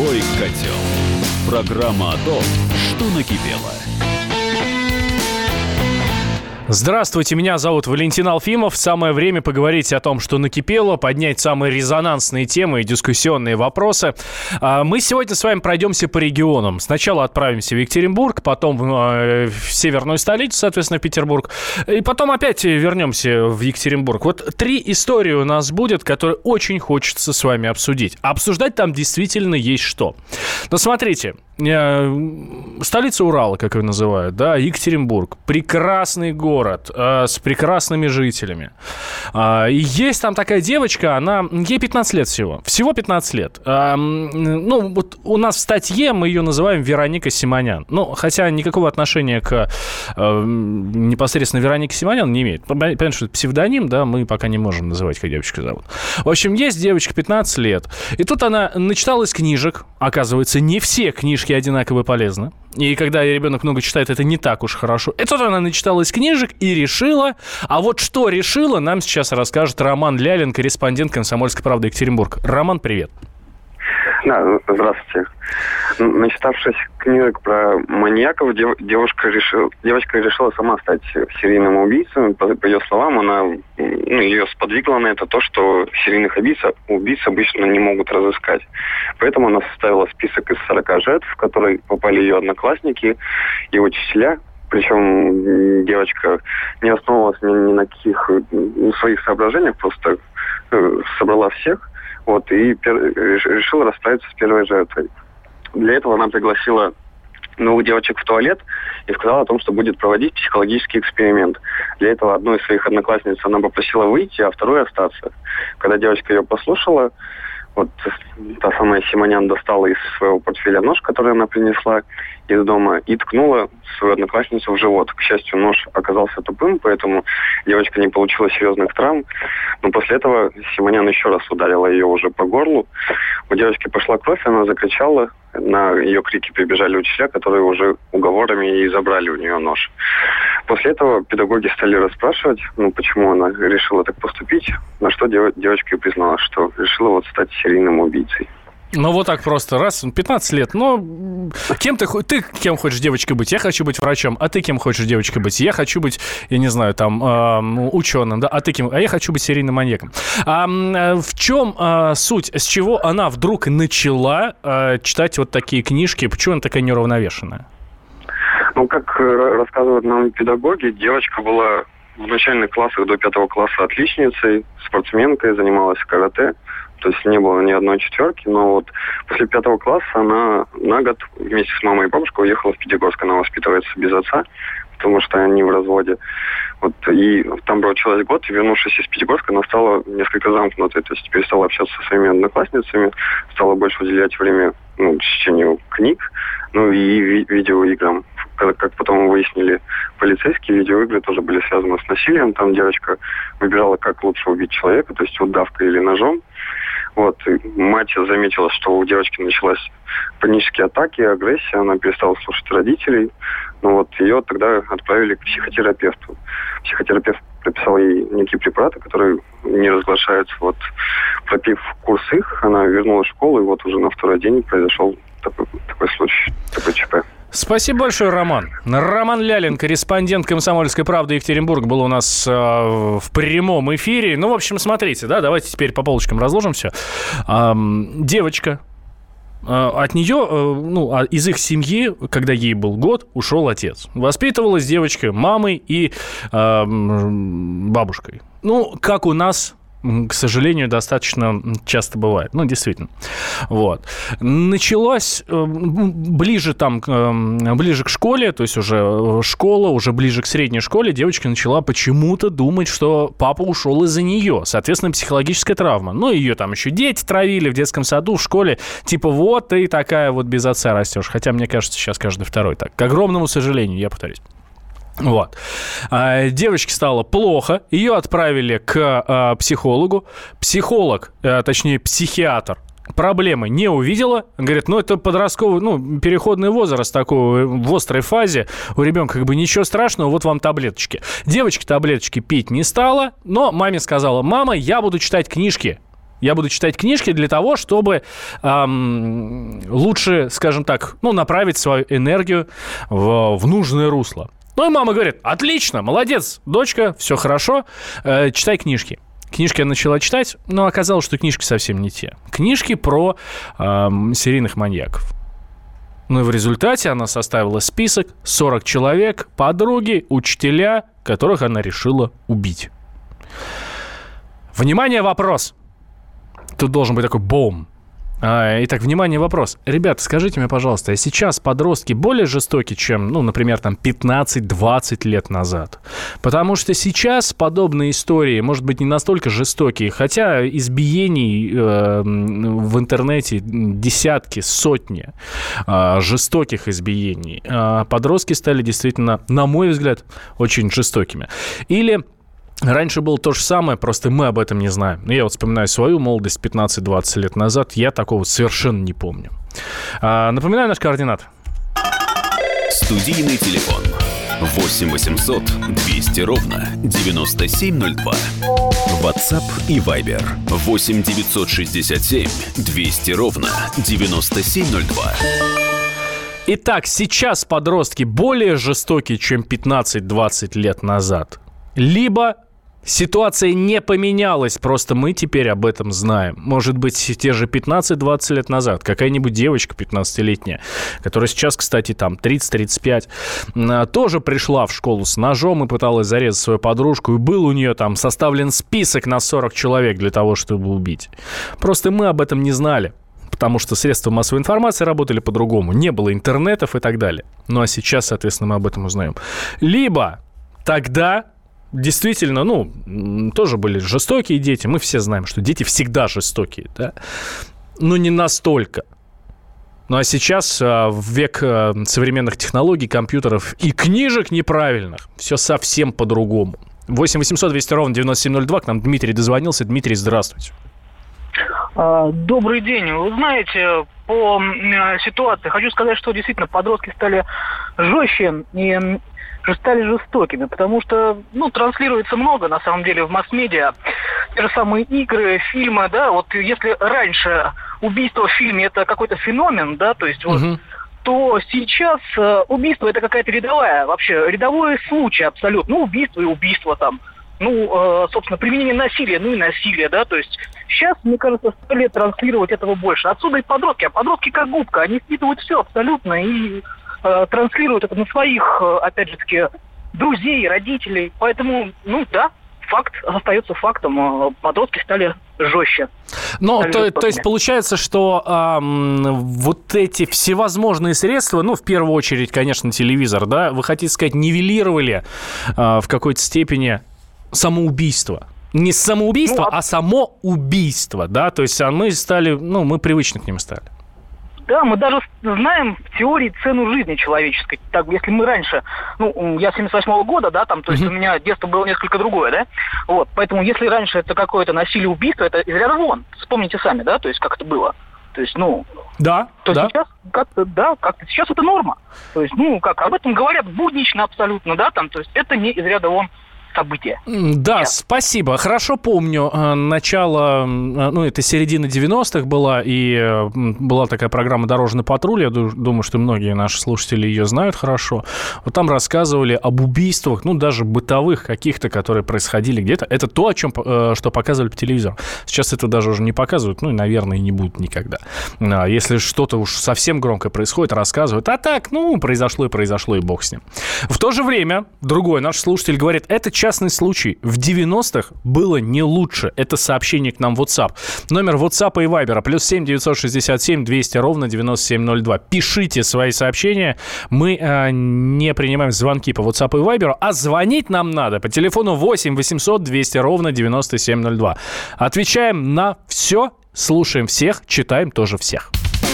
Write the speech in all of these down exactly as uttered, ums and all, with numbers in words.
Живой котел. Программа о том, что накипело. Здравствуйте, меня зовут Валентин Алфимов. Самое время поговорить о том, что накипело, поднять самые резонансные темы и дискуссионные вопросы. Мы сегодня с вами пройдемся по регионам. Сначала отправимся в Екатеринбург, потом в северную столицу, соответственно, в Петербург, и потом опять вернемся в Екатеринбург. Вот три истории у нас будет, которые очень хочется с вами обсудить. Обсуждать там действительно есть что. Но смотрите, столица Урала, как ее называют, да, Екатеринбург. Прекрасный город э, с прекрасными жителями. Э, и есть там такая девочка, она, ей пятнадцать лет всего. Всего пятнадцать лет. Э, ну, вот у нас в статье мы ее называем Вероника Симонян. Ну, хотя никакого отношения к э, непосредственно Веронике Симонян не имеет. Понятно, что это псевдоним, да, мы пока не можем называть, как девочку зовут. В общем, есть девочка пятнадцать лет. И тут она начиталась книжек. Оказывается, не все книжки одинаково полезны. И когда ребенок много читает, это не так уж хорошо. И тут она начиталась книжек и решила... А вот что решила, нам сейчас расскажет Роман Лялин, корреспондент «Комсомольской правды» Екатеринбург. Роман, привет. Да, здравствуйте. Начитавшись книжек про маньяков, дев, девушка решила, девочка решила сама стать серийным убийцей. По, по ее словам, она, ну, ее сподвигло на это то, что серийных убийц, убийц обычно не могут разыскать. Поэтому она составила список из сорока жертв, в которые попали ее одноклассники и учителя. Причем девочка не основывалась ни, ни на каких своих соображениях, просто э, собрала всех. Вот, и пер, решила расправиться с первой жертвой. Для этого она пригласила новых девочек в туалет и сказала о том, что будет проводить психологический эксперимент. Для этого одну из своих одноклассниц она попросила выйти, а вторую остаться. Когда девочка ее послушала, вот та самая Симонян достала из своего портфеля нож, который она принесла из дома, и ткнула свою одноклассницу в живот. К счастью, нож оказался тупым, поэтому девочка не получила серьезных травм. Но после этого Симонян еще раз ударила ее уже по горлу. У девочки пошла кровь, она закричала. На ее крики прибежали учителя, которые уже уговорами и забрали у нее нож. После этого педагоги стали расспрашивать, ну, почему она решила так поступить, на что дев- девочка и призналась, что решила вот стать серийным убийцей. Ну, вот так просто, раз, пятнадцать лет, ну, кем ты, ты кем хочешь, девочкой, быть? Я хочу быть врачом, а ты кем хочешь, девочкой, быть? Я хочу быть, я не знаю, там, э, ученым, да, а ты кем? А я хочу быть серийным маньяком. А в чем а, суть, с чего она вдруг начала а, читать вот такие книжки, почему она такая неуравновешенная? Ну, как рассказывают нам педагоги, девочка была в начальных классах до пятого класса отличницей, спортсменкой, занималась карате. То есть не было ни одной четверки, но вот после пятого класса она на год вместе с мамой и бабушкой уехала в Пятигорск. Она воспитывается без отца, потому что они в разводе. Вот, и там проучилась год, и вернувшись из Пятигорска, она стала несколько замкнутой. То есть перестала общаться со своими одноклассницами, стала больше уделять время, ну, чтению книг, ну и ви- видеоиграм. Как, как потом выяснили полицейские, видеоигры тоже были связаны с насилием. Там девочка выбирала, как лучше убить человека, то есть удавкой или ножом. Вот, и мать заметила, что у девочки началась панические атаки, агрессия, она перестала слушать родителей. Ну вот, ее тогда отправили к психотерапевту. Психотерапевт прописал ей некие препараты, которые не разглашаются. Вот, пропив курс их, она вернулась в школу, и вот уже на второй день произошел такой, такой случай, такой ЧП. Спасибо большое, Роман. Роман Лялин, корреспондент «Комсомольской правды» Екатеринбург, был у нас э, в прямом эфире. Ну, в общем, смотрите, да, давайте теперь по полочкам разложим все. Э, девочка, э, от нее, э, ну, из их семьи, когда ей был год, ушел отец. Воспитывалась девочка мамой и э, бабушкой. Ну, как у нас, к сожалению, достаточно часто бывает. Ну, действительно. Вот. Началось ближе, там, ближе к школе, то есть уже школа, уже ближе к средней школе, девочка начала почему-то думать, что папа ушел из-за нее. Соответственно, психологическая травма. Ну, ее там еще дети травили в детском саду, в школе. Типа, вот ты такая вот без отца растешь. Хотя, мне кажется, сейчас каждый второй так. К огромному сожалению, я повторюсь. Вот. Девочке стало плохо, ее отправили к психологу. Психолог, точнее психиатр, проблемы не увидела. Говорит, ну это подростковый, ну переходный возраст такой в острой фазе. У ребенка как бы ничего страшного, вот вам таблеточки. Девочка таблеточки пить не стала, но маме сказала: мама, я буду читать книжки. Я буду читать книжки для того, чтобы эм, лучше, скажем так, ну, направить свою энергию в, в нужное русло. Ну, и мама говорит, отлично, молодец, дочка, все хорошо, э, читай книжки. Книжки я начала читать, но оказалось, что книжки совсем не те. Книжки про эм, серийных маньяков. Ну и в результате она составила список сорок человек, подруги, учителя, которых она решила убить. Внимание, вопрос. Тут должен быть такой бум. Итак, внимание, вопрос. Ребята, скажите мне, пожалуйста, а сейчас подростки более жестоки, чем, ну, например, там пятнадцать-двадцать лет назад? Потому что сейчас подобные истории, может быть, не настолько жестокие, хотя избиений э, в интернете десятки, сотни э, жестоких избиений. Э, подростки стали действительно, на мой взгляд, очень жестокими. Или... Раньше было то же самое, просто мы об этом не знаем. Я вот вспоминаю свою молодость пятнадцать-двадцать лет назад, я такого совершенно не помню. А, напоминаю наш координат. Студийный телефон восемь восемьсот двести ровно девяносто семь ноль два. WhatsApp и Viber восемь девятьсот шестьдесят семь двести ровно девяносто семь ноль два. Итак, сейчас подростки более жестокие, чем пятнадцать-двадцать лет назад. Либо ситуация не поменялась, просто мы теперь об этом знаем. Может быть, те же пятнадцать-двадцать лет назад какая-нибудь девочка пятнадцатилетняя, которая сейчас, кстати, там тридцать-тридцать пять, тоже пришла в школу с ножом и пыталась зарезать свою подружку, и был у нее там составлен список на сорок человек для того, чтобы убить. Просто мы об этом не знали. Потому что средства массовой информации работали по-другому. Не было интернетов и так далее. Ну а сейчас, соответственно, мы об этом узнаем. Либо тогда... Действительно, ну, тоже были жестокие дети. Мы все знаем, что дети всегда жестокие, да? Но не настолько. Ну, а сейчас, в век современных технологий, компьютеров и книжек неправильных, все совсем по-другому. восемь восемьсот двести ровно девяносто семь ноль два. К нам Дмитрий дозвонился. Дмитрий, здравствуйте. Добрый день. Вы знаете, по ситуации хочу сказать, что действительно подростки стали жестче и... стали жестокими, потому что, ну, транслируется много, на самом деле, в масс-медиа. Те же самые игры, фильмы, да, вот если раньше убийство в фильме это какой-то феномен, да, то есть вот, uh-huh. то сейчас э, убийство это какая-то рядовая, вообще, рядовой случай абсолютно. Ну, убийство и убийство там. Ну, э, собственно, применение насилия, ну и насилие, да, то есть сейчас, мне кажется, стали транслировать этого больше. Отсюда и подростки, а подростки как губка, они впитывают все абсолютно и... транслируют это на своих, опять же таки, друзей, родителей. Поэтому, ну да, факт остается фактом. Подростки стали жестче. Ну, то, то есть получается, что эм, вот эти всевозможные средства, ну, в первую очередь, конечно, телевизор, да, вы хотите сказать, нивелировали э, в какой-то степени самоубийство. Не самоубийство, ну, а... а само убийство, да, то есть мы стали, ну, мы привычны к ним стали. Да, мы даже знаем в теории цену жизни человеческой. Так, если мы раньше, ну, я семьдесят восьмого года, да, там, то есть mm-hmm. у меня детство было несколько другое, да, вот, поэтому если раньше это какое-то насилие, убийство, это из ряда вон, вспомните сами, да, то есть как это было, то есть, ну, да, то да. сейчас как-то, да, как-то сейчас это норма, то есть, ну, как, об этом говорят буднично абсолютно, да, там, то есть это не из ряда вон события. Да, Нет. Спасибо. Хорошо помню начало, ну, это середина девяностых была, и была такая программа «Дорожный патруль». Я думаю, что многие наши слушатели ее знают хорошо. Вот там рассказывали об убийствах, ну, даже бытовых каких-то, которые происходили где-то. Это то, о чем, что показывали по телевизору. Сейчас это даже уже не показывают, ну, и, наверное, и не будут никогда. Если что-то уж совсем громкое происходит, рассказывают. А так, ну, произошло и произошло, и бог с ним. В то же время другой наш слушатель говорит, это частный случай. В девяностых было не лучше. Это сообщение к нам в WhatsApp. Номер WhatsApp и Viber плюс семь девятьсот шестьдесят семь двести ровно девяносто семь ноль два. Пишите свои сообщения. Мы э, не принимаем звонки по WhatsApp и Viber, а звонить нам надо по телефону восемь восемьсот двести ровно девяносто семь ноль два. Отвечаем на все, слушаем всех, читаем тоже всех.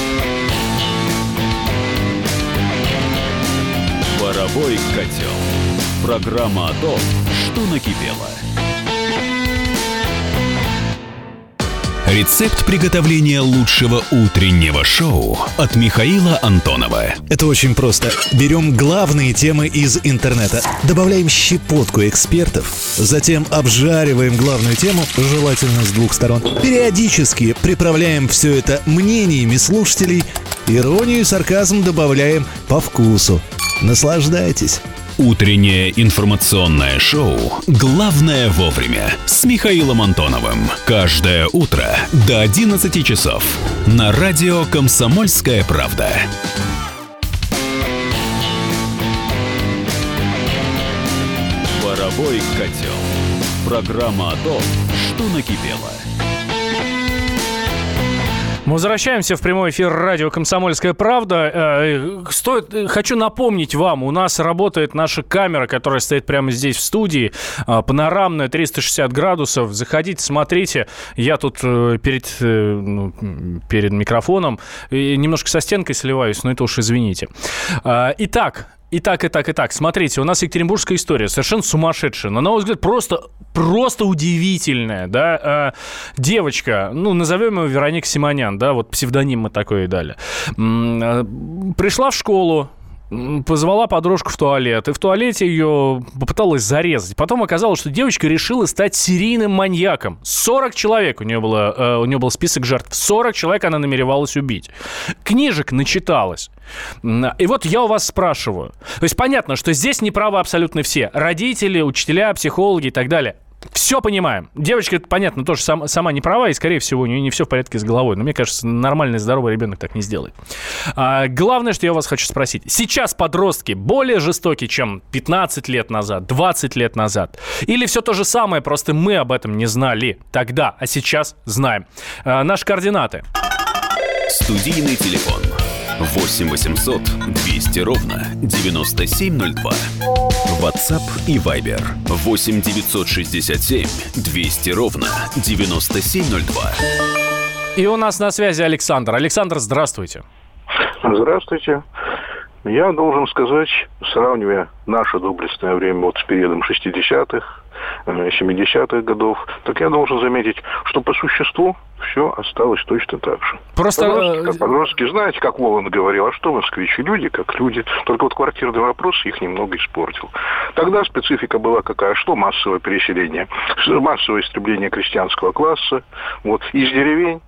Паровой котел. Программа о том, что накипело. Рецепт приготовления лучшего утреннего шоу от Михаила Антонова. Это очень просто. Берем главные темы из интернета, добавляем щепотку экспертов, затем обжариваем главную тему, желательно с двух сторон. Периодически приправляем все это мнениями слушателей, иронию и сарказм добавляем по вкусу. Наслаждайтесь. Утреннее информационное шоу «Главное вовремя» с Михаилом Антоновым. Каждое утро до одиннадцати часов на радио «Комсомольская правда». Паровой котел. Программа о том, что накипело. Мы возвращаемся в прямой эфир радио «Комсомольская правда». Стоит, хочу напомнить вам, у нас работает наша камера, которая стоит прямо здесь в студии, панорамная, триста шестьдесят градусов. Заходите, смотрите. Я тут перед, ну, перед микрофоном немножко со стенкой сливаюсь, но это уж извините. Итак... Итак, итак, итак, смотрите, у нас екатеринбургская история, совершенно сумасшедшая, но, на мой взгляд, просто, просто удивительная, да, девочка, ну, назовем ее Вероника Симонян, да, вот псевдоним мы такой и дали, пришла в школу, позвала подружку в туалет, и в туалете ее попыталась зарезать. Потом оказалось, что девочка решила стать серийным маньяком. сорок человек у нее было, э, у нее был список жертв. сорок человек она намеревалась убить. Книжек начиталась. И вот я у вас спрашиваю. То есть понятно, что здесь неправы абсолютно все. Родители, учителя, психологи и так далее. Все понимаем. Девочка, это понятно, тоже сам, сама не права, и, скорее всего, у нее не все в порядке с головой. Но мне кажется, нормальный, здоровый ребенок так не сделает. А, главное, что я у вас хочу спросить. Сейчас подростки более жестоки, чем пятнадцать лет назад, двадцать лет назад? Или все то же самое, просто мы об этом не знали тогда, а сейчас знаем? А, наши координаты. Студийный телефон восемь восемьсот двести ровно девяносто семь ноль два. WhatsApp и Viber восемь девятьсот шестьдесят семь двести ровно девяносто семь ноль два. И у нас на связи Александр. Александр, здравствуйте. Здравствуйте. Я должен сказать, сравнивая наше доблестное время вот с периодом шестидесятых, семидесятых годов, так я должен заметить, что по существу все осталось точно так же. Просто... Подростки, как подростки, знаете, как Волан говорил, а что москвичи? Люди как люди. Только вот квартирный вопрос их немного испортил. Тогда специфика была какая? Что массовое переселение? Массовое истребление крестьянского класса. Вот из деревень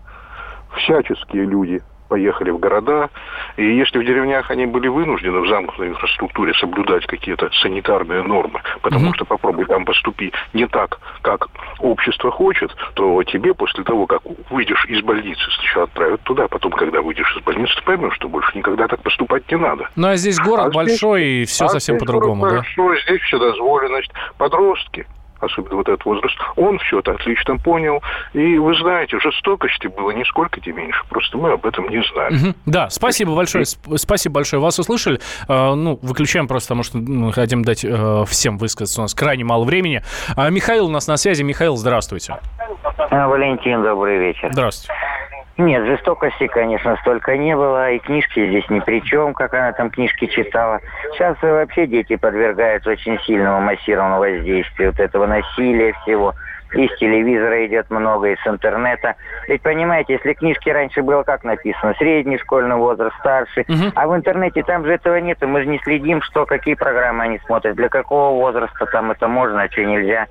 всяческие люди поехали в города, и если в деревнях они были вынуждены в замкнутой инфраструктуре соблюдать какие-то санитарные нормы, потому mm-hmm. что попробуй там поступи не так, как общество хочет, то тебе после того, как выйдешь из больницы, сначала отправят туда, потом, когда выйдешь из больницы, ты поймешь, что больше никогда так поступать не надо. Ну, а здесь город а здесь, большой, и все а совсем здесь по-другому, город да? Большой, здесь все дозволено, значит, подростки, особенно вот этот возраст, он все это отлично понял. И вы знаете, жестокости было нисколько-то меньше. Просто мы об этом не знали. Угу. Да, спасибо большое. Сп- спасибо большое. Вас услышали. Э, ну, выключаем просто, потому что мы хотим дать э, всем высказаться. У нас крайне мало времени. А Михаил у нас на связи. Михаил, здравствуйте. Валентин, добрый вечер. Здравствуйте. Нет, жестокости, конечно, столько не было, и книжки здесь ни при чем, как она там книжки читала. Сейчас вообще дети подвергаются очень сильному массированному воздействию вот этого насилия всего. И с телевизора идет много, и с интернета. Ведь, понимаете, если книжки раньше было как написано, средний школьный возраст, старший, uh-huh. а в интернете там же этого нет, и мы же не следим, что, какие программы они смотрят, для какого возраста там это можно, а что нельзя.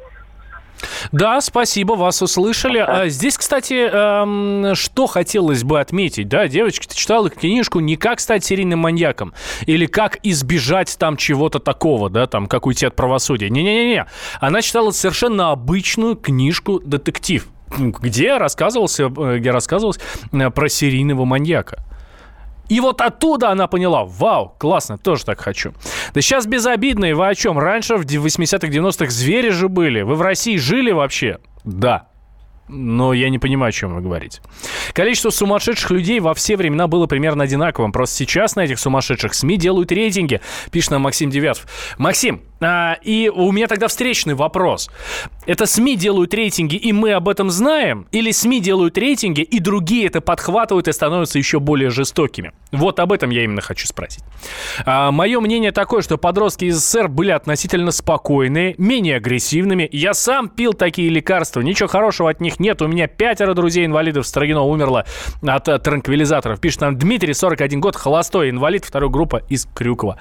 Да, спасибо, вас услышали. А здесь, кстати, эм, что хотелось бы отметить, да, девочка читала книжку не как стать серийным маньяком или как избежать там чего-то такого, да, там, как уйти от правосудия. Не-не-не, она читала совершенно обычную книжку-детектив, где рассказывался, где рассказывалось про серийного маньяка. И вот оттуда она поняла, вау, классно, тоже так хочу. Да сейчас безобидные, вы о чем? Раньше в восьмидесятых, девяностых звери же были. Вы в России жили вообще? Да. Но я не понимаю, о чем вы говорите. Количество сумасшедших людей во все времена было примерно одинаковым. Просто сейчас на этих сумасшедших СМИ делают рейтинги, пишет нам Максим Девятов. Максим, А, и у меня тогда встречный вопрос. Это СМИ делают рейтинги, и мы об этом знаем? Или СМИ делают рейтинги, и другие это подхватывают и становятся еще более жестокими? Вот об этом я именно хочу спросить. А, мое мнение такое, что подростки из СССР были относительно спокойные, менее агрессивными. Я сам пил такие лекарства, ничего хорошего от них нет. У меня пятеро друзей-инвалидов в Строгино умерло от, от транквилизаторов. Пишет нам Дмитрий, сорок один год, холостой инвалид, второй группа из Крюкова.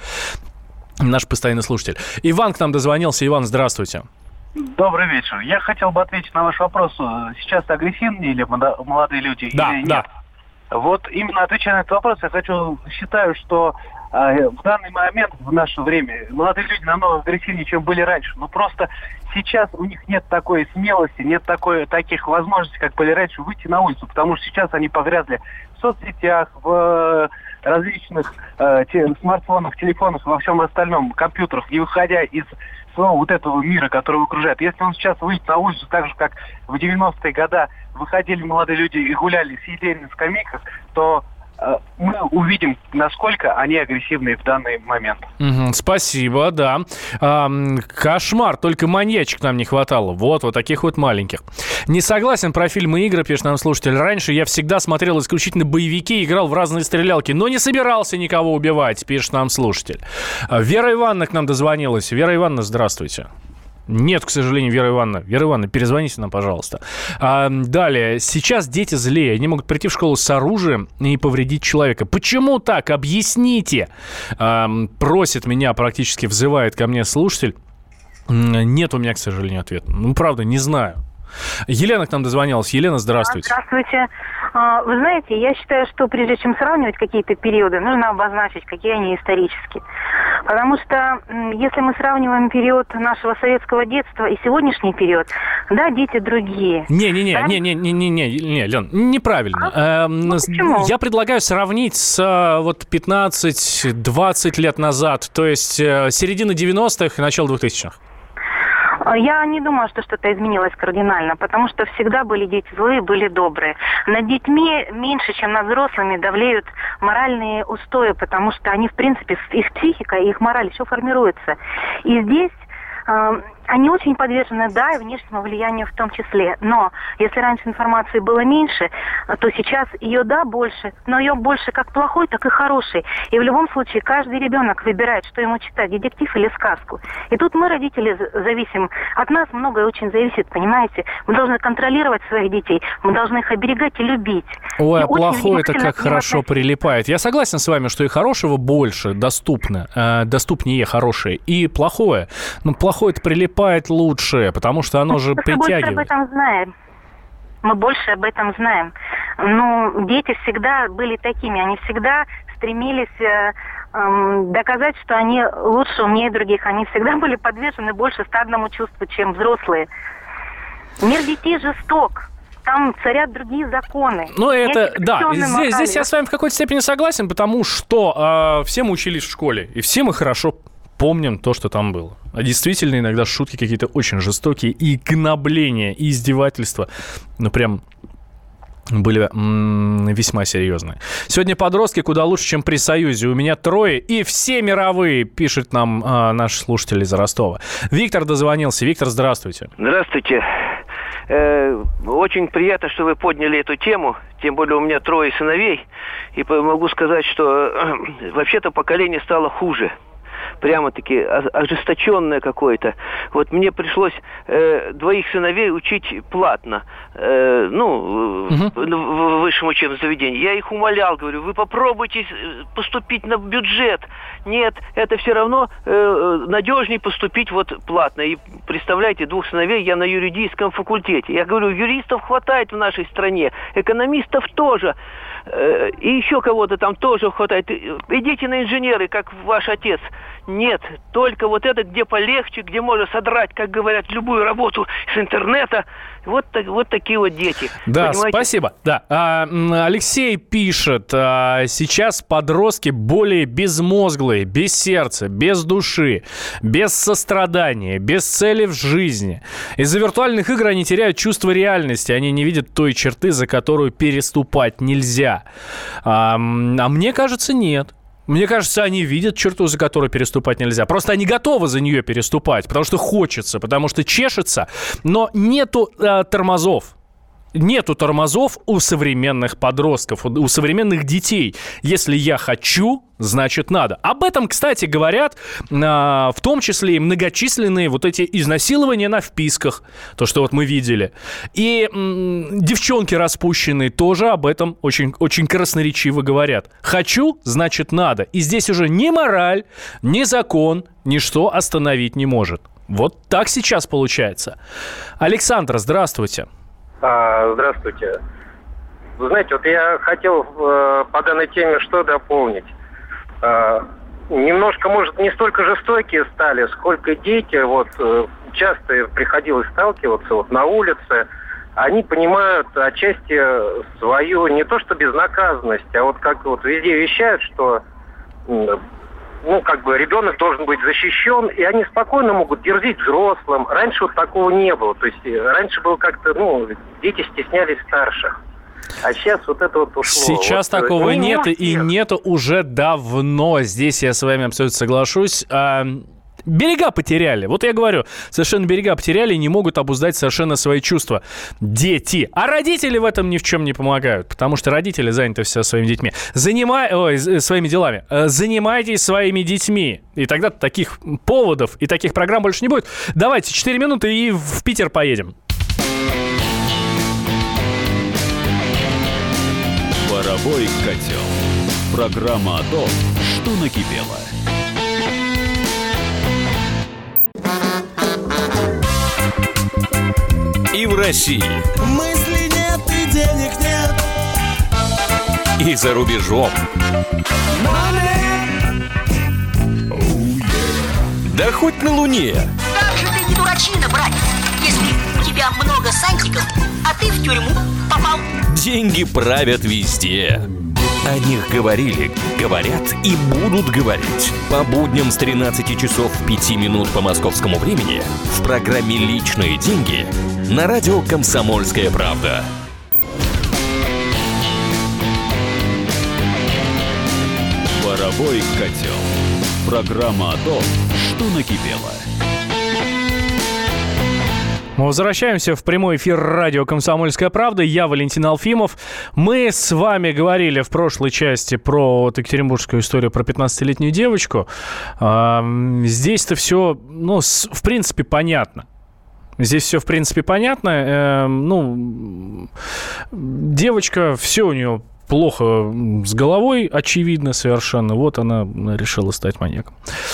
Наш постоянный слушатель. Иван к нам дозвонился. Иван, здравствуйте. Добрый вечер. Я хотел бы ответить на ваш вопрос. Сейчас агрессивнее или молодые люди, да, или нет? Да. Вот именно отвечая на этот вопрос, я хочу, считаю, что э, в данный момент, в наше время, молодые люди намного агрессивнее, чем были раньше. Но просто сейчас у них нет такой смелости, нет такой, таких возможностей, как были раньше, выйти на улицу. Потому что сейчас они погрязли в соцсетях, в различных э, те, смартфонах, телефонах, во всем остальном, компьютерах, не выходя из своего вот этого мира, который его окружает. Если он сейчас выйдет на улицу так же, как в девяностые годы выходили молодые люди и гуляли, сидели на скамейках, то э, мы увидим, насколько они агрессивны в данный момент. Угу, спасибо, да. А, кошмар, только маньячек нам не хватало. Вот, вот таких вот маленьких. Не согласен про фильмы и игры, пишет нам слушатель. Раньше я всегда смотрел исключительно боевики, играл в разные стрелялки, но не собирался никого убивать, пишет нам слушатель. Вера Ивановна к нам дозвонилась. Вера Ивановна, здравствуйте. Нет, к сожалению, Вера Ивановна. Вера Ивановна, перезвоните нам, пожалуйста. А, далее. Сейчас дети злее. Они могут прийти в школу с оружием и повредить человека. Почему так? Объясните. А, просит меня, практически взывает ко мне слушатель. Нет у меня, к сожалению, ответа. Ну, правда, не знаю. Елена к нам дозвонилась. Елена, здравствуйте. Здравствуйте. Вы знаете, я считаю, что прежде чем сравнивать какие-то периоды, нужно обозначить, какие они исторические. Потому что если мы сравниваем период нашего советского детства и сегодняшний период, да, дети другие. Не-не-не, да? не-не-не, Лен, неправильно. А? Ну, почему? Я предлагаю сравнить с вот пятнадцать-двадцать лет назад, то есть середина девяностых и начало двухтысячных. Я не думаю, что что-то изменилось кардинально, потому что всегда были дети злые, были добрые. Над детьми меньше, чем над взрослыми, давлеют моральные устои, потому что они, в принципе, их психика и их мораль еще формируются. И здесь э, они очень подвержены, да, и внешнему влиянию в том числе. Но если раньше информации было меньше, то сейчас ее, да, больше, но ее больше как плохой, так и хороший. И в любом случае каждый ребенок выбирает, что ему читать, детектив или сказку. И тут мы, родители, зависим. От нас многое очень зависит, понимаете? Мы должны контролировать своих детей, мы должны их оберегать и любить. Ой, и а плохое это как хорошо прилипает. Я согласен с вами, что и хорошего больше доступно, э, доступнее хорошее, и плохое. Но плохое это прилипает лучше, потому что оно же притягивает. Мы больше об этом знаем. Мы больше об этом знаем. Но дети всегда были такими. Они всегда стремились э, э, доказать, что они лучше, умнее других. Они всегда были подвержены больше стадному чувству, чем взрослые. Мир детей жесток. Там царят другие законы. Ну, это, да, здесь, здесь я с вами в какой-то степени согласен, потому что э, все мы учились в школе, и все мы хорошо помним то, что там было. А действительно, иногда шутки какие-то очень жестокие, и гнобления, и издевательства, ну, прям были м- весьма серьезные. Сегодня подростки куда лучше, чем при Союзе. У меня трое, и все мировые, пишет нам э, наш слушатель из Ростова. Виктор дозвонился. Виктор, здравствуйте. Здравствуйте. Э, очень приятно, что вы подняли эту тему. Тем более у меня трое сыновей. И могу сказать, что э, вообще-то поколение стало хуже. Прямо-таки ожесточенное какое-то. Вот мне пришлось э, двоих сыновей учить платно. Э, ну, uh-huh. в, в высшем учебном заведении. Я их умолял, говорю, вы попробуйте поступить на бюджет. Нет, это все равно э, надежнее поступить вот платно. И представляете, двух сыновей я на юридическом факультете. Я говорю, юристов хватает в нашей стране, экономистов тоже. Э, и еще кого-то там тоже хватает. Идите на инженеры, как ваш отец. Нет, только вот это, где полегче, где можно содрать, как говорят, любую работу с интернета. Вот, так, вот такие вот дети. Да, понимаете? Спасибо. Да. А, Алексей пишет, а, сейчас подростки более безмозглые, без сердца, без души, без сострадания, без цели в жизни. Из-за виртуальных игр они теряют чувство реальности, они не видят той черты, за которую переступать нельзя. А, а мне кажется, нет. Мне кажется, они видят черту, за которую переступать нельзя. Просто они готовы за нее переступать, потому что хочется, потому что чешется, но нету э, тормозов. Нету тормозов у современных подростков, у современных детей. Если я хочу, значит надо. Об этом, кстати, говорят э, в том числе и многочисленные вот эти изнасилования на вписках. То, что вот мы видели. И м, девчонки распущенные тоже об этом очень, очень красноречиво говорят. Хочу, значит надо. И здесь уже ни мораль, ни закон, ничто остановить не может. Вот так сейчас получается. Александр, здравствуйте. А, здравствуйте. Вы знаете, вот я хотел э, по данной теме что дополнить. Э, немножко, может, не столько жестокие стали, сколько дети, вот, э, часто приходилось сталкиваться вот, на улице, они понимают отчасти свою, не то что безнаказанность, а вот как вот везде вещают, что... Э, ну, как бы ребенок должен быть защищен, и они спокойно могут дерзить взрослым. Раньше вот такого не было. То есть раньше было как-то, ну, дети стеснялись старших. А сейчас вот это вот ушло. Сейчас вот, такого не нет, и нету уже давно. Здесь я с вами абсолютно соглашусь. А, берега потеряли. Вот я говорю, совершенно берега потеряли и не могут обуздать совершенно свои чувства. Дети. А родители в этом ни в чем не помогают, потому что родители заняты все своими детьми. Занимай... Ой, своими делами. Занимайтесь своими детьми. И тогда таких поводов и таких программ больше не будет. Давайте, четыре минуты и в Питер поедем. Паровой котел. Программа о том, что накипело. И в России. Мысли нет и денег нет. И за рубежом. Money. Oh, yeah. Да хоть на Луне. Как же ты не дурачина, братец, если у тебя много сантиков, а ты в тюрьму попал. Деньги правят везде. О них говорили, говорят и будут говорить. По будням с тринадцати часов пяти минут по московскому времени в программе «Личные деньги» на радио «Комсомольская правда». Паровой котел. Программа о том, что накипело. Мы возвращаемся в прямой эфир радио «Комсомольская правда». Я Валентин Алфимов. Мы с вами говорили в прошлой части про вот екатеринбургскую историю про пятнадцатилетнюю девочку. Здесь-то все, ну, в принципе, понятно. Здесь все, в принципе, понятно. Э, ну, девочка, все у нее плохо с головой, очевидно совершенно. Вот она решила стать маньяком.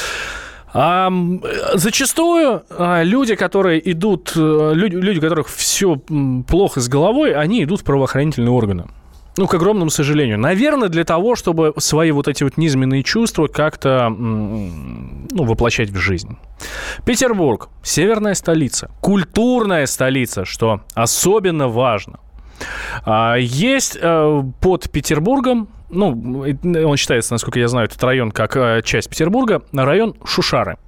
А, зачастую а, люди, которые идут, люди, люди, у которых все плохо с головой, они идут в правоохранительные органы. Ну, к огромному сожалению. Наверное, для того, чтобы свои вот эти вот низменные чувства как-то, ну, воплощать в жизнь. Петербург – северная столица, культурная столица, что особенно важно. Есть под Петербургом, ну, он считается, насколько я знаю, этот район как часть Петербурга, район Шушары.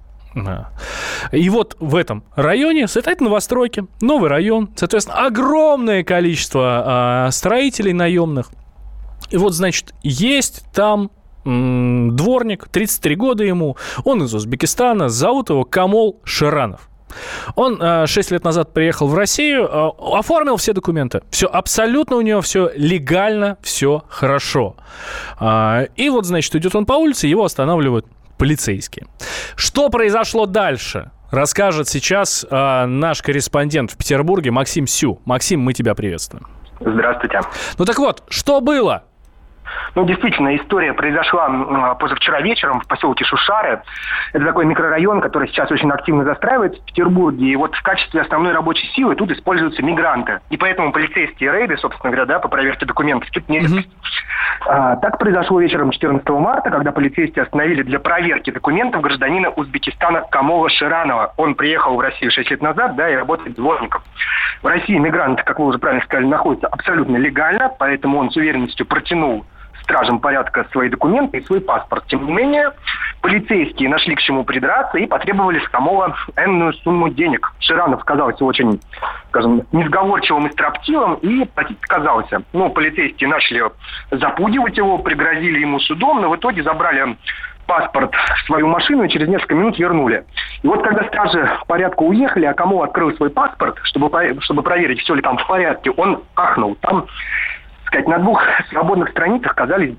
И вот в этом районе стоят новостройки, новый район, соответственно, огромное количество строителей наемных. И вот, значит, есть там м- дворник, тридцать три года ему, он из Узбекистана, зовут его Камол Ширанов. Он э, шесть лет назад приехал в Россию, э, оформил все документы. Все абсолютно у него все легально, все хорошо. Э, и вот, значит, идет он по улице, его останавливают полицейские. Что произошло дальше, расскажет сейчас э, наш корреспондент в Петербурге Максим Сю. Максим, мы тебя приветствуем. Здравствуйте. Ну так вот, что было? Ну, действительно, история произошла позавчера вечером в поселке Шушары. Это такой микрорайон, который сейчас очень активно застраивается в Петербурге. И вот в качестве основной рабочей силы тут используются мигранты. И поэтому полицейские рейды, собственно говоря, да, по проверке документов тут не mm-hmm. а, Так произошло вечером четырнадцатого марта, когда полицейские остановили для проверки документов гражданина Узбекистана Камола Ширанова. Он приехал в Россию шесть лет назад, да, и работает дворником. В России мигранты, как вы уже правильно сказали, находятся абсолютно легально, поэтому он с уверенностью протянул стражам порядка свои документы и свой паспорт. Тем не менее, полицейские нашли к чему придраться и потребовали с Камола энную сумму денег. Ширанов казался очень, скажем, несговорчивым и строптивым и платить отказался. Ну, полицейские начали запугивать его, пригрозили ему судом, но в итоге забрали паспорт в свою машину и через несколько минут вернули. И вот когда стражи порядка уехали, а Камол открыл свой паспорт, чтобы, чтобы проверить, все ли там в порядке, он ахнул. Там, так сказать, на двух свободных страницах оказались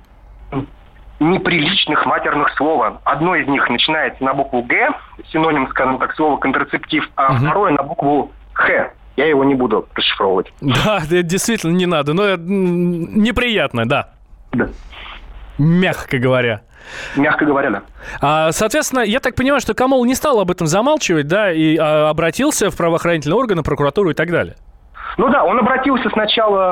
неприличных матерных слова. Одно из них начинается на букву «Г», синоним, скажем так, слова «контрацептив», а угу. второе на букву «Х». Я его не буду расшифровывать. Да, это действительно не надо, но неприятно, да. Да. Мягко говоря. Мягко говоря, да. А, соответственно, я так понимаю, что Камол не стал об этом замалчивать, да, и а, обратился в правоохранительные органы, прокуратуру и так далее. Ну да, он обратился сначала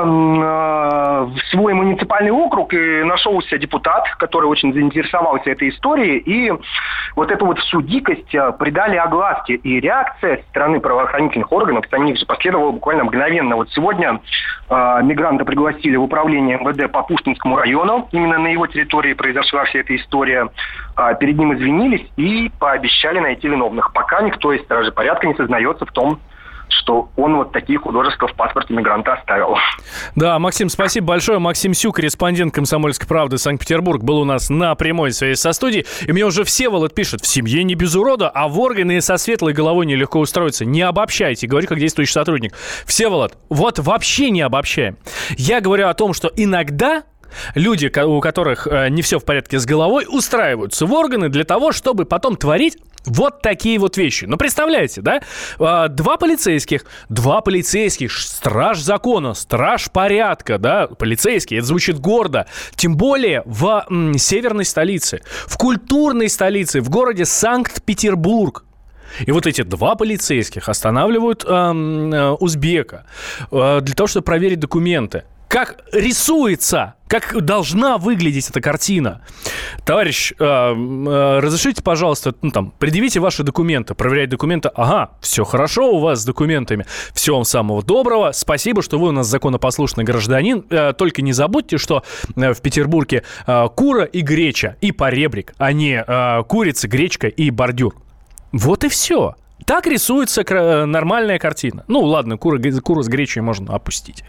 э, в свой муниципальный округ, и нашелся депутат, который очень заинтересовался этой историей, и вот эту вот всю дикость э, придали огласке. И реакция со стороны правоохранительных органов, за них же последовала буквально мгновенно. Вот сегодня э, мигранта пригласили в управление эм вэ дэ по Пушкинскому району, именно на его территории произошла вся эта история. Э, перед ним извинились и пообещали найти виновных. Пока никто из стражи порядка не сознается в том, что он вот такие художества в паспорте мигранта оставил. Да, Максим, спасибо большое. Максим Сюк, корреспондент «Комсомольской правды» Санкт-Петербург, был у нас на прямой связи со студией. И мне уже Всеволод пишет: в семье не без урода, а в органы со светлой головой нелегко устроиться. Не обобщайте, говорю как действующий сотрудник. Всеволод, вот вообще не обобщаем. Я говорю о том, что иногда люди, у которых не все в порядке с головой, устраиваются в органы для того, чтобы потом творить вот такие вот вещи. Ну, представляете, да? Два полицейских, два полицейских, страж закона, страж порядка, да, полицейские, это звучит гордо. Тем более в м, северной столице, в культурной столице, в городе Санкт-Петербург. И вот эти два полицейских останавливают э, э, узбека э, для того, чтобы проверить документы. Как рисуется, как должна выглядеть эта картина. Товарищ, э, э, разрешите, пожалуйста, ну, там, предъявите ваши документы, проверять документы. Ага, все хорошо у вас с документами. Всего вам самого доброго. Спасибо, что вы у нас законопослушный гражданин. Э, только не забудьте, что э, в Петербурге э, кура и греча, и поребрик, а не э, курица, гречка и бордюр. Вот и все. Так рисуется нормальная картина. Ну, ладно, куру, куру с гречей можно опустить.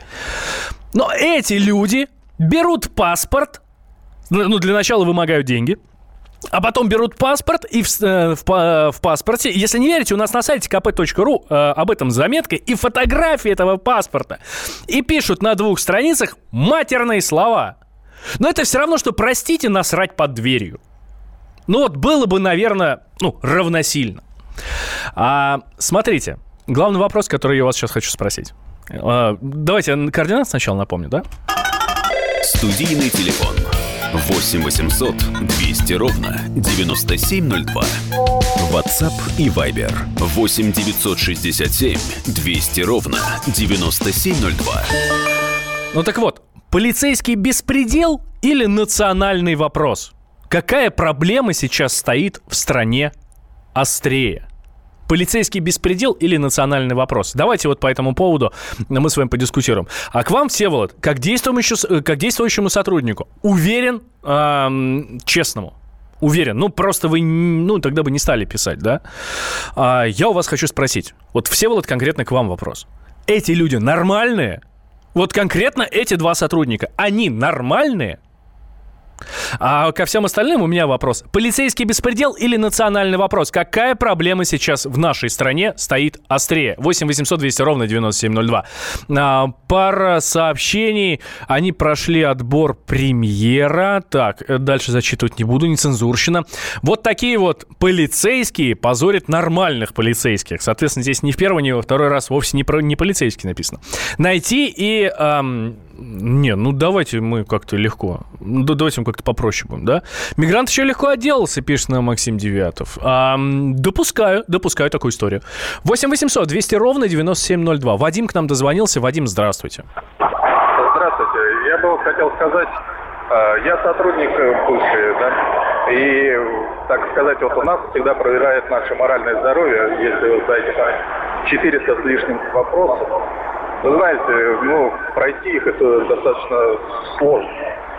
Но эти люди берут паспорт, ну, для начала вымогают деньги, а потом берут паспорт, и в, в, в паспорте, если не верите, у нас на сайте ка пэ точка ру э, об этом заметка и фотографии этого паспорта. И пишут на двух страницах матерные слова. Но это все равно, что, простите, насрать под дверью. Ну вот было бы, наверное, ну, равносильно. А, смотрите, главный вопрос, который я вас сейчас хочу спросить. А, давайте координаты сначала напомню, да? Студийный телефон восемь восемьсот двести ровно девяносто семь ноль два. WhatsApp и Viber восемь девятьсот шестьдесят семь двести ровно девяносто семь ноль два. Ну так вот, полицейский беспредел или национальный вопрос? Какая проблема сейчас стоит в стране острее? Полицейский беспредел или национальный вопрос? Давайте вот по этому поводу мы с вами подискутируем. А к вам, Всеволод, как действующему, как действующему сотруднику, уверен, эм, честному, уверен, ну просто вы, ну тогда бы не стали писать, да? А, я у вас хочу спросить, вот, Всеволод, конкретно к вам вопрос. Эти люди нормальные? Вот конкретно эти два сотрудника, они нормальные? А ко всем остальным у меня вопрос. Полицейский беспредел или национальный вопрос? Какая проблема сейчас в нашей стране стоит острее? восемь восемьсот двести ровно девяносто семь ноль два. А, пара сообщений. Они прошли отбор премьера. Так, дальше зачитывать не буду, нецензурщина. Вот такие вот полицейские позорят нормальных полицейских. Соответственно, здесь ни в первый, ни во второй раз вовсе не, про, не полицейский написано. Найти и... Эм, не, ну давайте мы как-то легко. Давайте мы как-то попроще будем, да? Мигрант еще легко отделался, пишет нам Максим Девятов. А, допускаю, допускаю такую историю. восемь восемьсот двести ровно девяносто семь ноль два. Вадим к нам дозвонился. Вадим, здравствуйте. Здравствуйте. Я бы хотел сказать, я сотрудник бывший, да, и, так сказать, вот у нас всегда проверяет наше моральное здоровье, если вы знаете, там четыреста с лишним вопросов. Вы знаете, ну, пройти их это достаточно сложно.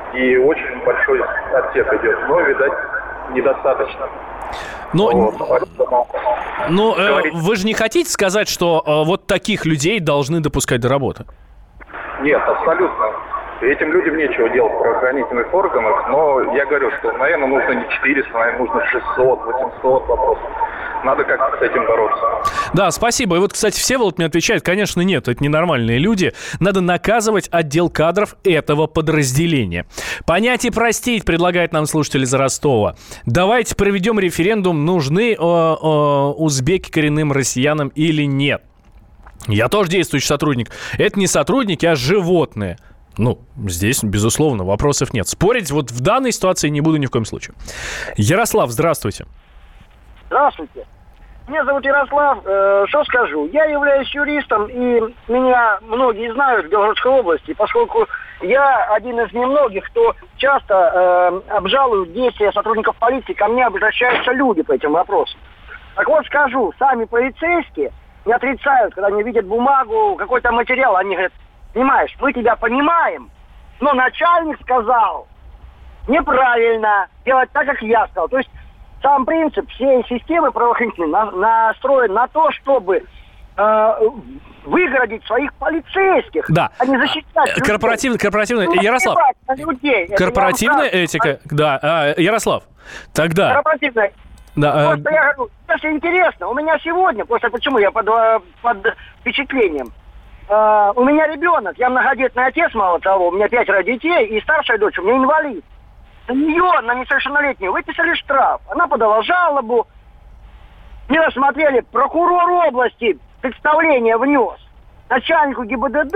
и очень большой отсек идет, но, видать, недостаточно. Но, вот, поэтому, но э, говорить... вы же не хотите сказать, что э, вот таких людей должны допускать до работы? Нет, абсолютно. Этим людям нечего делать в правоохранительных органах, но я говорю, что, наверное, нужно не четыреста, наверное, нужно шестьсот, восемьсот вопросов. Надо как-то с этим бороться. Да, спасибо. И вот, кстати, Всеволод мне отвечает, конечно, нет, это ненормальные люди. Надо наказывать отдел кадров этого подразделения. Понять и простить, предлагает нам слушатель из Ростова. Давайте проведем референдум, нужны э, э, узбеки коренным россиянам или нет. Я тоже действующий сотрудник. Это не сотрудники, а животные. Ну, здесь, безусловно, вопросов нет. Спорить вот в данной ситуации не буду ни в коем случае. Ярослав, здравствуйте. Здравствуйте. Меня зовут Ярослав. Э, что скажу? Я являюсь юристом, и меня многие знают в Белгородской области, поскольку я один из немногих, кто часто э, обжалует действия сотрудников полиции. Ко мне обращаются люди по этим вопросам. Так вот скажу, сами полицейские не отрицают, когда они видят бумагу, какой-то материал, они говорят: понимаешь, мы тебя понимаем, но начальник сказал неправильно делать так, как я сказал. То есть сам принцип всей системы правоохранительной на, настроен на то, чтобы э, выгородить своих полицейских, да. а не защищать людей. Корпоративный, корпоративный, ну, Ярослав, людей. корпоративная этика, да, а, Ярослав, тогда... Корпоративная. Да, просто а... я говорю, если интересно, у меня сегодня, просто почему я под, под впечатлением, Uh, у меня ребенок, я многодетный отец, мало того, у меня пятеро детей, и старшая дочь у меня инвалид. На нее, на несовершеннолетнюю, выписали штраф. Она подала жалобу, не рассмотрели, прокурор области представление внес начальнику ГИБДД,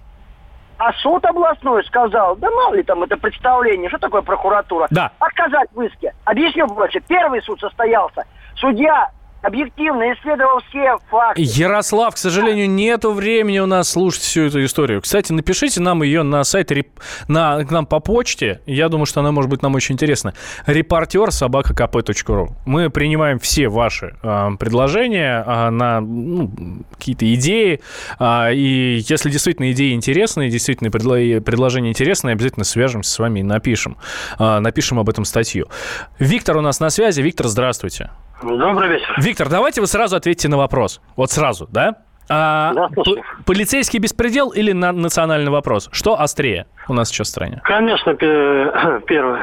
а суд областной сказал: да мало ли там это представление, что такое прокуратура. Да. Отказать в иске. Объясню проще. Первый суд состоялся. Судья объективно исследовал все факты. Ярослав, к сожалению, нету времени у нас слушать всю эту историю. Кстати, напишите нам ее на сайт, на, к нам по почте. Я думаю, что она может быть нам очень интересна. репортер собака ка пэ точка ру. Мы принимаем все ваши э, предложения э, на ну, какие-то идеи. Э, и если действительно идеи интересные, действительно предло- предложения интересные, обязательно свяжемся с вами и напишем. Э, напишем об этом статью. Виктор у нас на связи. Виктор, здравствуйте. Добрый вечер. Виктор, давайте вы сразу ответьте на вопрос. Вот сразу, да? А, да, п- полицейский беспредел или на- национальный вопрос? Что острее у нас сейчас в стране? Конечно, п- первое.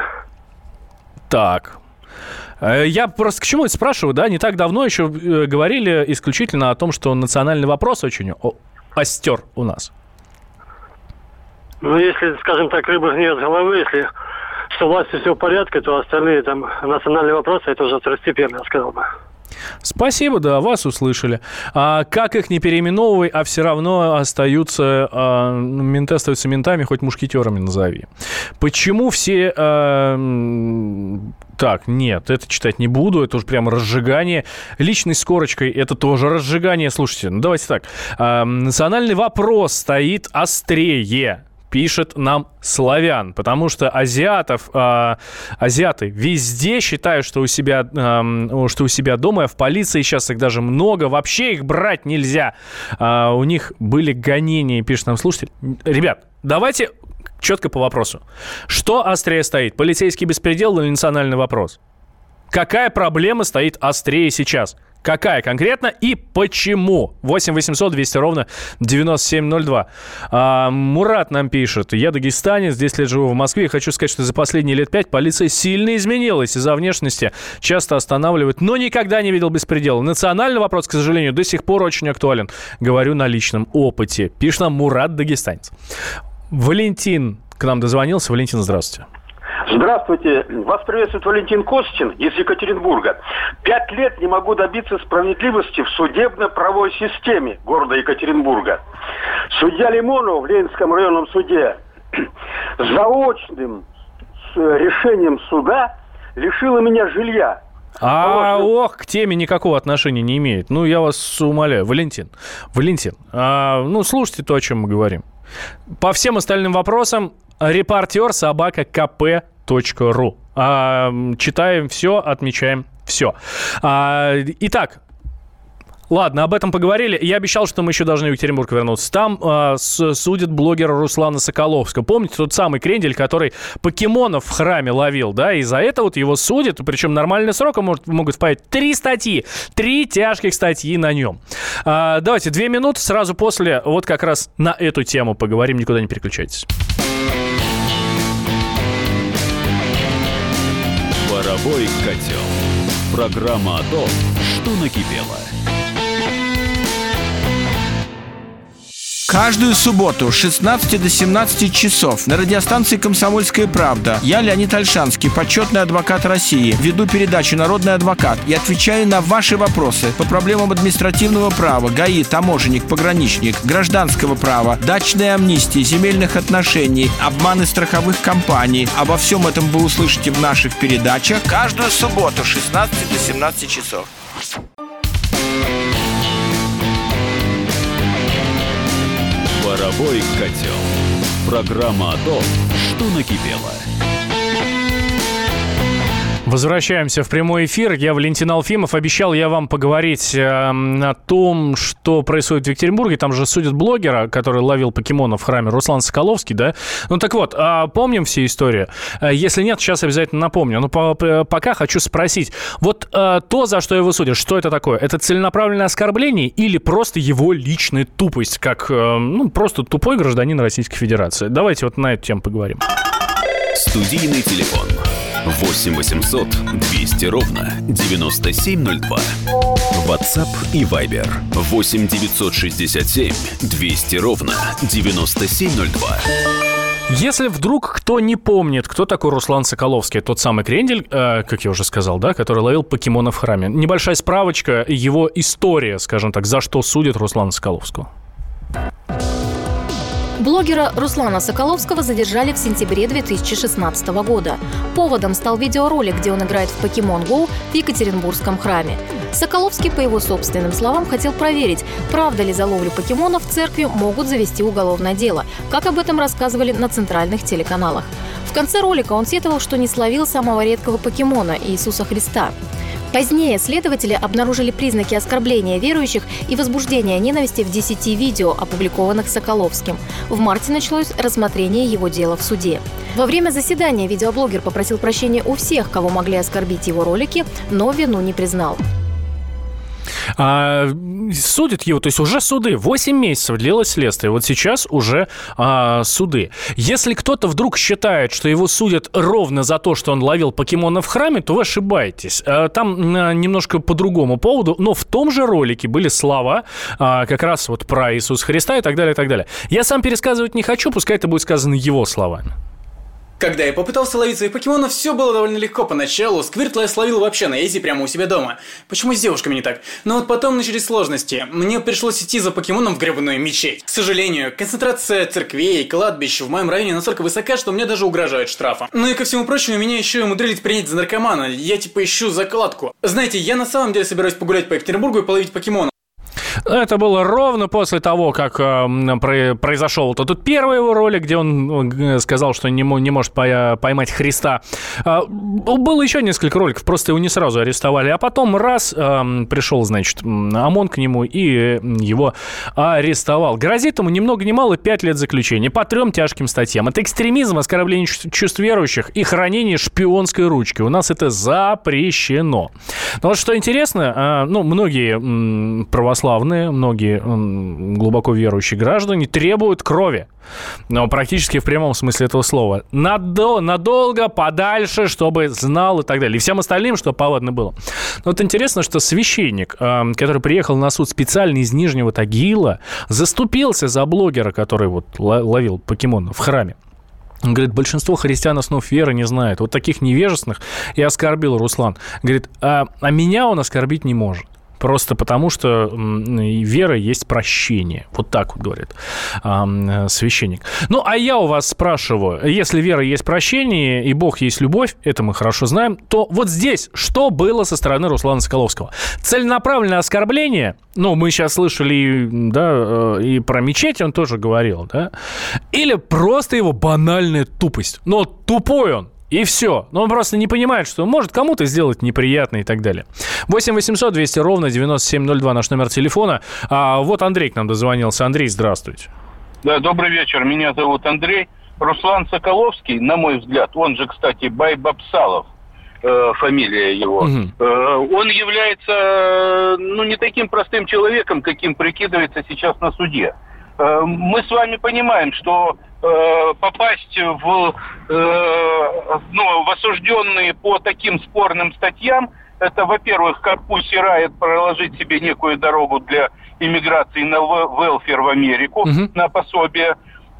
Так. Я просто к чему это спрашиваю, да? Не так давно еще говорили исключительно о том, что национальный вопрос очень остер у нас. Ну, если, скажем так, рыба гниет с головы, если... что власти все в порядке, то остальные там национальные вопросы, это уже второстепенно, я сказал бы. Спасибо, да, вас услышали. А как их не переименовывай, а все равно остаются, а, менты остаются ментами, хоть мушкетерами назови. Почему все... А, так, нет, это читать не буду, это уже прямо разжигание. Личность с корочкой, это тоже разжигание. Слушайте, ну давайте так. А, национальный вопрос стоит острее, пишет нам славян, потому что азиатов, э, азиаты везде считают, что у себя, э, что у себя дома, а в полиции сейчас их даже много, вообще их брать нельзя. Э, у них были гонения, пишет нам слушатель. Ребят, давайте четко по вопросу. Что острее стоит? Полицейский беспредел или национальный вопрос? Какая проблема стоит острее сейчас? Какая конкретно и почему? восемь восемьсот двести ровно девяносто семь ноль два. А, Мурат нам пишет. Я дагестанец, десять лет живу в Москве. И хочу сказать, что за последние лет пять полиция сильно изменилась из-за внешности. Часто останавливает, но никогда не видел беспредела. Национальный вопрос, к сожалению, до сих пор очень актуален. Говорю на личном опыте. Пишет нам Мурат, дагестанец. Валентин к нам дозвонился. Валентин, здравствуйте. Здравствуйте. Вас приветствует Валентин Костин из Екатеринбурга. Пять лет не могу добиться справедливости в судебно-правовой системе города Екатеринбурга. Судья Лимонов в Ленинском районном суде заочным решением суда лишила меня жилья. А, ох, к теме никакого отношения не имеет. Ну, я вас умоляю. Валентин, Валентин, а, ну, слушайте то, о чем мы говорим. По всем остальным вопросам репортер собака ка пэ точка ру. А, читаем все, отмечаем все. А, итак, Ладно, об этом поговорили. Я обещал, что мы еще должны в Екатеринбург вернуться. Там э, с, судит блогера Руслана Соколовского. Помните, тот самый крендель, который покемонов в храме ловил, да? И за это вот его судят, причем нормальный срок может, могут впаять три статьи. Три тяжких статьи на нем. А, давайте, две минуты сразу после вот как раз на эту тему поговорим. Никуда не переключайтесь. Паровой котел. Программа о том, что накипело. Каждую субботу с шестнадцати до семнадцати часов на радиостанции «Комсомольская правда» я, Леонид Ольшанский, почетный адвокат России, веду передачу «Народный адвокат» и отвечаю на ваши вопросы по проблемам административного права, ГАИ, таможенник, пограничник, гражданского права, дачной амнистии, земельных отношений, обманы страховых компаний. Обо всем этом вы услышите в наших передачах каждую субботу с шестнадцати до семнадцати часов. Паровой котел. Программа о том, что накипело. Возвращаемся в прямой эфир. Я Валентин Алфимов. Обещал я вам поговорить э, о том, что происходит в Екатеринбурге. Там же судят блогера, который ловил покемонов в храме, Руслан Соколовский, да? Ну так вот, э, помним все истории? Э, если нет, сейчас обязательно напомню. Но по- по- пока хочу спросить. Вот э, то, за что его судят, что это такое? Это целенаправленное оскорбление или просто его личная тупость, как э, ну, просто тупой гражданин Российской Федерации? Давайте вот на эту тему поговорим. Студийный телефон восемь восемьсот двести ровно девяносто семь ноль два. WhatsApp и Viber восемь девятьсот шестьдесят семь двести ровно девяносто семь ноль два. Если вдруг кто не помнит, кто такой Руслан Соколовский, тот самый крендель, э, как я уже сказал, да, который ловил покемонов в храме. Небольшая справочка, его история, скажем так, за что судят Руслана Соколовского. Блогера Руслана Соколовского задержали в сентябре две тысячи шестнадцатого года. Поводом стал видеоролик, где он играет в Pokemon Go в Екатеринбургском храме. Соколовский, по его собственным словам, хотел проверить, правда ли за ловлю покемонов в церкви могут завести уголовное дело, как об этом рассказывали на центральных телеканалах. В конце ролика он сетовал, что не словил самого редкого покемона – Иисуса Христа. Позднее следователи обнаружили признаки оскорбления верующих и возбуждения ненависти в десяти видео, опубликованных Соколовским. В марте началось рассмотрение его дела в суде. Во время заседания видеоблогер попросил прощения у всех, кого могли оскорбить его ролики, но вину не признал. А, судят его, то есть уже суды. восемь месяцев длилось следствие. Вот сейчас уже а, суды. Если кто-то вдруг считает, что его судят ровно за то, что он ловил покемонов в храме, то вы ошибаетесь. А, там а, немножко по другому поводу, но в том же ролике были слова а, как раз вот про Иисуса Христа и так далее, и так далее. Я сам пересказывать не хочу, пускай это будет сказано его словами. Когда я попытался ловить своих покемонов, все было довольно легко поначалу. Сквиртла я словил вообще на изи прямо у себя дома. Почему с девушками не так? Но вот потом начались сложности. Мне пришлось идти за покемоном в гребаную мечеть. К сожалению, концентрация церквей, кладбищ в моем районе настолько высока, что мне даже угрожают штрафом. Ну и ко всему прочему, меня еще и умудрились принять за наркомана. Я типа ищу закладку. Знаете, я на самом деле собираюсь погулять по Екатеринбургу и половить покемонов. Это было ровно после того, как э, произошел вот этот первый его ролик, где он э, сказал, что не, не может поймать Христа. Э, было еще несколько роликов, просто его не сразу арестовали. А потом раз э, пришел, значит, ОМОН к нему и его арестовал. Грозит ему ни много ни мало пять лет заключения по трем тяжким статьям. Это экстремизм, оскорбление чувств верующих и хранение шпионской ручки. У нас это запрещено. Но вот что интересно, э, ну, многие м, православные, многие глубоко верующие граждане требуют крови. Но практически в прямом смысле этого слова. Надо, надолго, подальше, чтобы знал и так далее. И всем остальным, чтобы повадно было. Но вот интересно, что священник, который приехал на суд специально из Нижнего Тагила, заступился за блогера, который вот ловил покемонов в храме. Он говорит, большинство христиан основ веры не знает. Вот таких невежественных и оскорбил Руслан. Говорит, а, а меня он оскорбить не может. Просто потому, что вера есть прощение. Вот так вот говорит э, священник. Ну, а я у вас спрашиваю, если вера есть прощение и Бог есть любовь, это мы хорошо знаем, то вот здесь что было со стороны Руслана Соколовского? Целенаправленное оскорбление, ну, мы сейчас слышали, да, и про мечеть он тоже говорил, да, или просто его банальная тупость. Но тупой он. И все. Но он просто не понимает, что может кому-то сделать неприятно и так далее. восемь восемьсот двести ровно девяносто семь ноль два наш номер телефона. А вот Андрей к нам дозвонился. Андрей, здравствуйте. Да, добрый вечер. Меня зовут Андрей. Руслан Соколовский, на мой взгляд, он же, кстати, Байбапсалов, э, фамилия его, угу. э, он является, ну, не таким простым человеком, каким прикидывается сейчас на суде. Э, мы с вами понимаем, что э, попасть в, э, ну, в осужденные по таким спорным статьям, это, во-первых, как Пусси Райт проложить себе некую дорогу для иммиграции на велфер в Америку, угу. на пособие.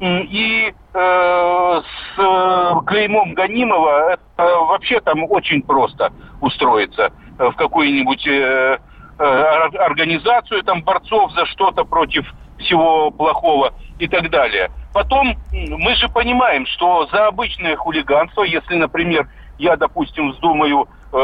И э, с э, клеймом гонимого это, э, вообще там очень просто устроиться в какую-нибудь э, э, организацию там борцов за что-то против всего плохого и так далее. Потом мы же понимаем, что за обычное хулиганство, если, например, я, допустим, вздумаю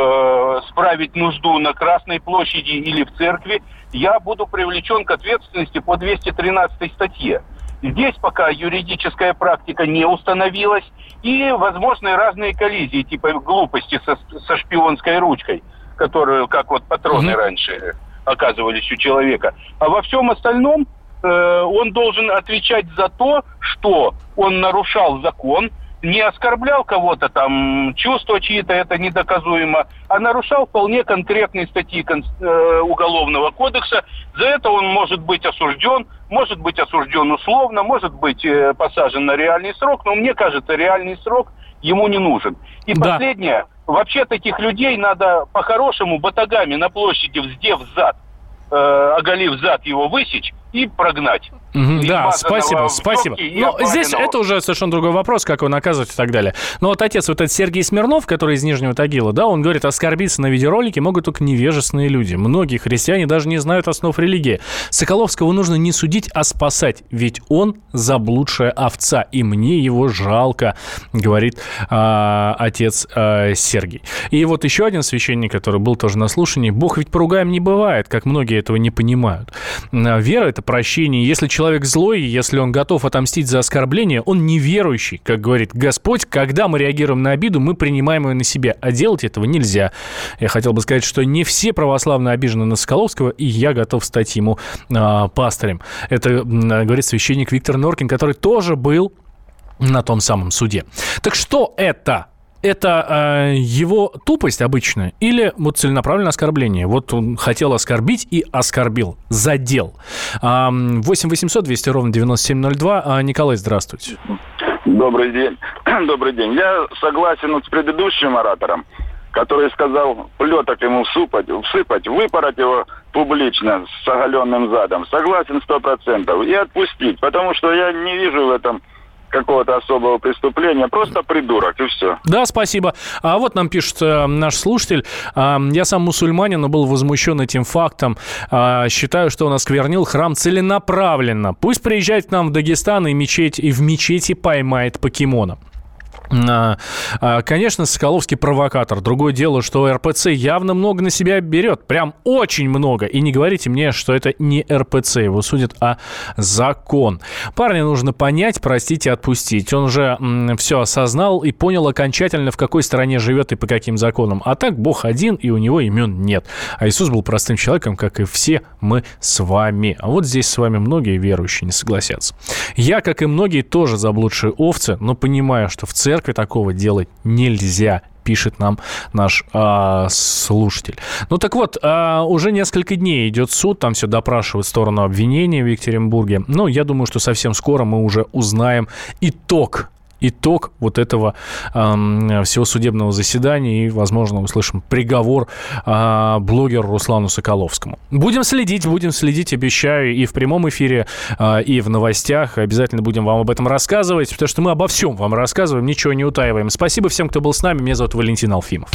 э, справить нужду на Красной площади или в церкви, я буду привлечен к ответственности по двести тринадцатой статье. Здесь пока юридическая практика не установилась, и возможны разные коллизии, типа глупости со, со шпионской ручкой, которую, как вот патроны mm-hmm. раньше оказывались у человека. А во всем остальном э, он должен отвечать за то, что он нарушал закон, не оскорблял кого-то там, чувства чьи-то, это недоказуемо, а нарушал вполне конкретные статьи э, Уголовного кодекса. За это он может быть осужден, может быть осужден условно, может быть э, посажен на реальный срок, но мне кажется, реальный срок ему не нужен. И да. последнее, вообще таких людей надо по-хорошему батагами на площади, вздев зад, э, оголив зад, его высечь и прогнать. Mm-hmm, да, спасибо, спасибо. Но здесь это уже совершенно другой вопрос, как его наказывать и так далее. Но вот отец, вот этот Сергей Смирнов, который из Нижнего Тагила, да, он говорит, оскорбиться на видеоролике могут только невежественные люди. Многие христиане даже не знают основ религии. Соколовского нужно не судить, а спасать, ведь он заблудшая овца, и мне его жалко, говорит а, отец а, Сергей. И вот еще один священник, который был тоже на слушании, Бог ведь поругаем не бывает, как многие этого не понимают. Вера — это прощение. Если человек Человек злой, если он готов отомстить за оскорбление, он неверующий, как говорит Господь. Когда мы реагируем на обиду, мы принимаем ее на себя, а делать этого нельзя. Я хотел бы сказать, что не все православные обижены на Соколовского, и я готов стать ему э, пастырем. Это э, говорит священник Виктор Норкин, который тоже был на том самом суде. Так что это? Это э, его тупость обычная или вот целенаправленное оскорбление? Вот он хотел оскорбить и оскорбил, задел. Э, восемь восемьсот двести ровно девяносто семь ноль два. Э, Николай, здравствуйте. Добрый день. Добрый день. Я согласен вот с предыдущим оратором, который сказал плеток ему всыпать, всыпать, выпороть его публично с оголенным задом. Согласен сто процентов. И отпустить, потому что я не вижу в этом какого-то особого преступления, просто придурок, и все. Да, спасибо. А вот нам пишет э, наш слушатель, э, я сам мусульманин, но был возмущен этим фактом. Э, считаю, что он осквернил храм целенаправленно. Пусть приезжает к нам в Дагестан и, мечеть, и в мечети поймает покемона. Конечно, Соколовский провокатор. Другое дело, что эр пэ цэ явно много на себя берет. Прям очень много. И не говорите мне, что это не эр пэ цэ. Его судят, а закон. Парня нужно понять, простить и отпустить. Он уже м, все осознал и понял окончательно, в какой стране живет и по каким законам. А так Бог один, и у него имен нет. А Иисус был простым человеком, как и все мы с вами. А вот здесь с вами многие верующие не согласятся. Я, как и многие, тоже заблудшие овцы, но понимаю, что в церкви церкви такого делать нельзя, пишет нам наш а, слушатель. Ну так вот, а, уже несколько дней идет суд, там все допрашивают сторону обвинения в Екатеринбурге. Ну, я думаю, что совсем скоро мы уже узнаем итог. Итог вот этого э, всего судебного заседания и, возможно, услышим приговор э, блогеру Руслану Соколовскому. Будем следить, будем следить, обещаю, и в прямом эфире, э, и в новостях. Обязательно будем вам об этом рассказывать, потому что мы обо всем вам рассказываем, ничего не утаиваем. Спасибо всем, кто был с нами. Меня зовут Валентин Алфимов.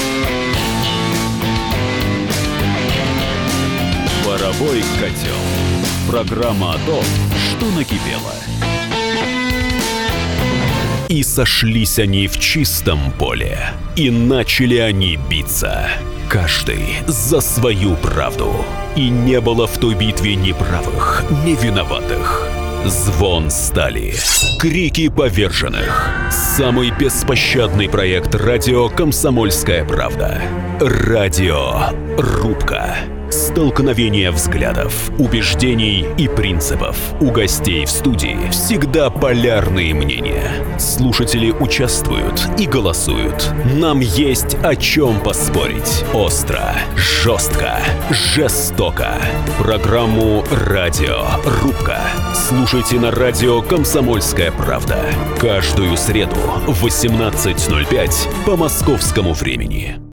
Паровой котел. Программа о том, что накипело. И сошлись они в чистом поле, и начали они биться, каждый за свою правду. И не было в той битве ни правых, ни виноватых. Звон стали. Крики поверженных. Самый беспощадный проект радио «Комсомольская правда». Радиорубка. Столкновение взглядов, убеждений и принципов. У гостей в студии всегда полярные мнения. Слушатели участвуют и голосуют. Нам есть о чем поспорить. Остро, жестко, жестоко. Программу «Радиорубка» слушайте на радио «Комсомольская правда». Каждую среду в восемнадцать ноль пять по московскому времени.